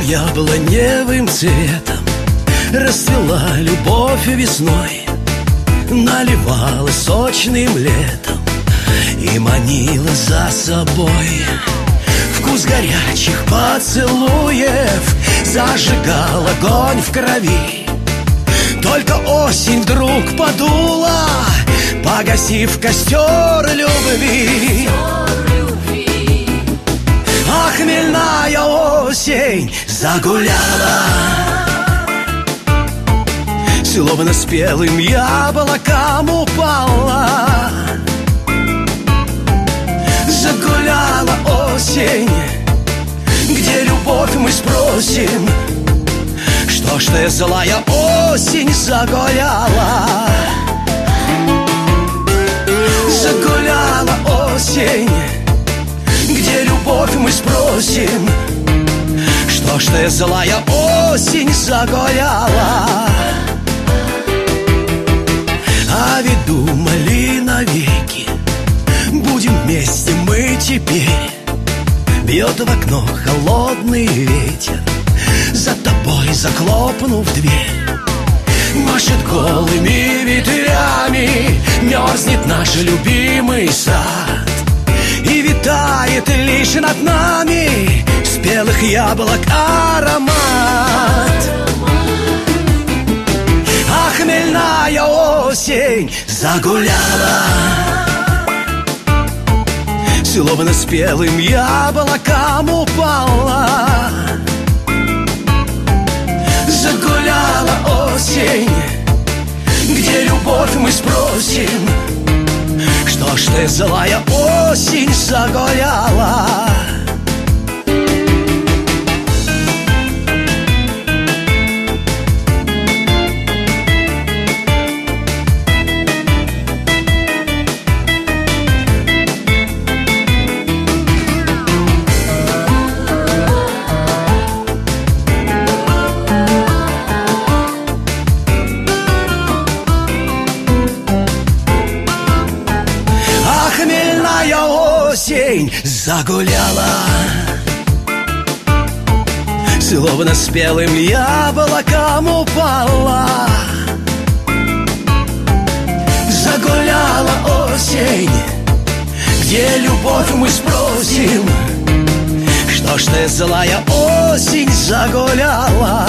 яблоневым цветом расцвела любовь весной, наливала сочным летом и манила за собой. Вкус горячих поцелуев зажигал огонь в крови. Только осень вдруг подула, погасив костер любви. А хмельная осень загуляла, словно спелым яблоком упала. Загуляла осень, где любовь мы спросим. Что ж ты, злая осень, загуляла? Загуляла осень, где любовь мы спросим. Что ж ты, злая осень, загуляла? А ведь думали навеки, будем вместе мы теперь. Бьет в окно холодный ветер, за тобой захлопнув дверь. Машет голыми ветвями, мерзнет наш любимый сад. И витает лишь над нами спелых яблок аромат. А хмельная осень загуляла, словно спелым яблоком упала. Загуляла осень, где любовь мы спросим. Что ж ты, злая осень, загуляла? Осень загуляла, словно спелым яблоком упала. Загуляла осень, где любовь мы спросим. Что ж ты, злая осень, загуляла?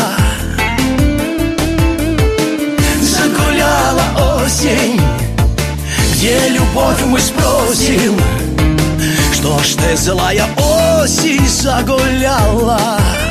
Загуляла осень, где любовь мы спросим. Что ж ты, злая осень, загуляла?